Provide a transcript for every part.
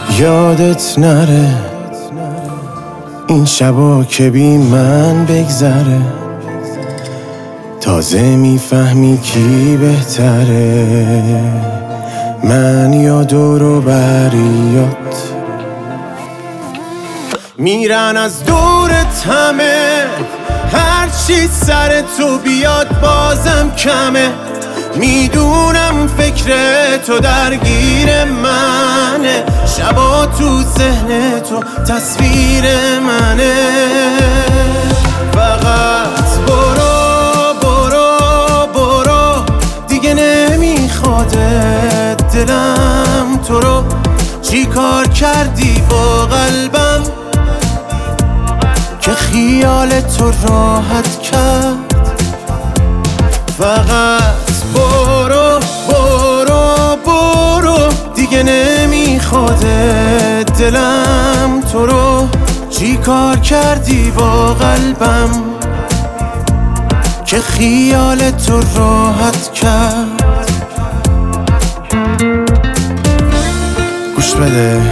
یادت نره این شبا که بی من بگذره، تازه میفهمی کی بهتره، من یا دور و بریات. میرن از دورت همه، هرچی سر تو بیاد بازم کمه. میدونم فکر تو درگیر منه، شبا تو ذهن تو تصویر منه. فقط برو برو برو، دیگه نمیخوادت دلم تو رو. چی کار کردی با قلبم که خیال تو راحت کرد؟ فقط برو برو برو، دیگه نمیخوادت دلم تو رو. چی کار کردی با قلبم که خیال تو راحت کرد؟ گوش بده،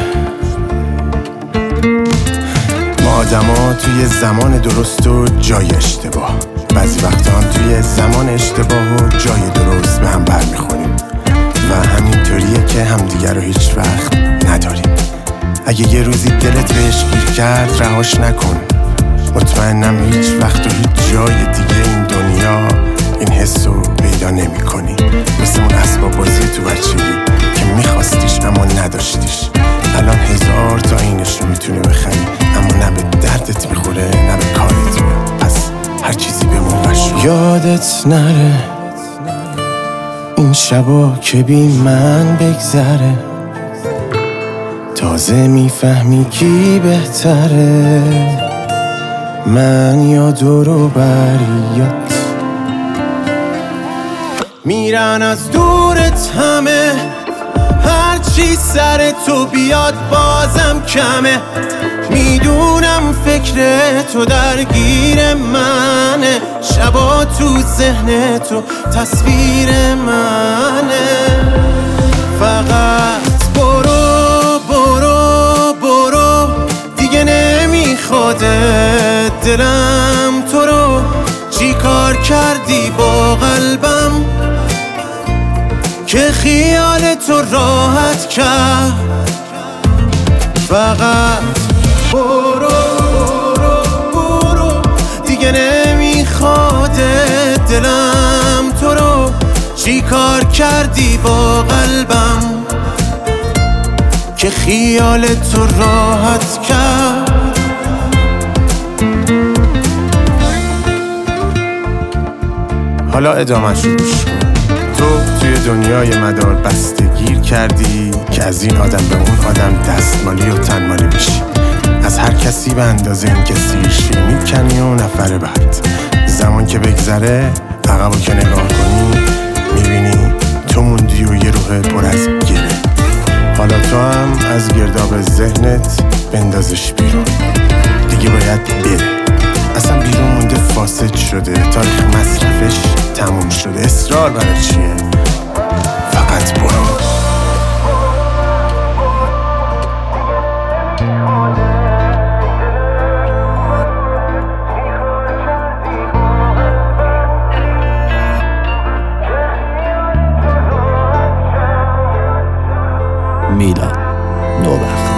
ما آدما توی زمان درست و جای اشتباه، بعضی وقتا هم توی زمان اشتباه و جای درست به هم برمیخوریم و همینطوریه که همدیگر رو هیچ وقت نداریم. اگه یه روزی دلت بهش گیر کرد رهاش نکن، مطمئنم هیچ وقت و هیچ جای دیگه این دنیا این حس رو پیدا نمی کنی. مثل اون اسباب بازی تو بچگی که میخواستیش اما نداشتیش، الان 1000 تا اینش رو میتونی بخری اما نه به دردت میخوره نه به کارت میاد. پس هر چیزی بمون وشو. یادت نره این شبا که بی من بگذره، تازه میفهمی کی بهتره، من یا دور و بریات. میرن از دورت همه، هرچی سر تو بیاد بازم کمه. میدونم فکر تو درگیر منه، شبا تو ذهن تو تصویر منه. فقط برو برو برو، دیگه نمیخوادت دلم تو رو. چی کار کردی با قلبم که خیال تو راحت کرد؟ فقط برو برو برو، دیگه نمیخوادت دلم تو رو. چی کار کردی با قلبم که خیال تو راحت کرد؟ حالا ادامه‌ش رو گوش کن. تو توی دنیای مدار بسته گیر کردی که از این آدم به اون آدم دستمالی و تنمالی بشی، از هر کسی به اندازه این کسی شیر میکنی و نفره بعد. زمان که بگذره عقبو که نگاه کنی میبینی تو موندی و یه روح پر از گره. حالا تو هم از گرداب ذهنت بندازش بیرون، دیگه باید بره. اصلا بیرون مونده، فاسد شده، تاریخ مصرفش تموم شده. اصرار برای چیه؟ فقط برو. میلاد نوبخت.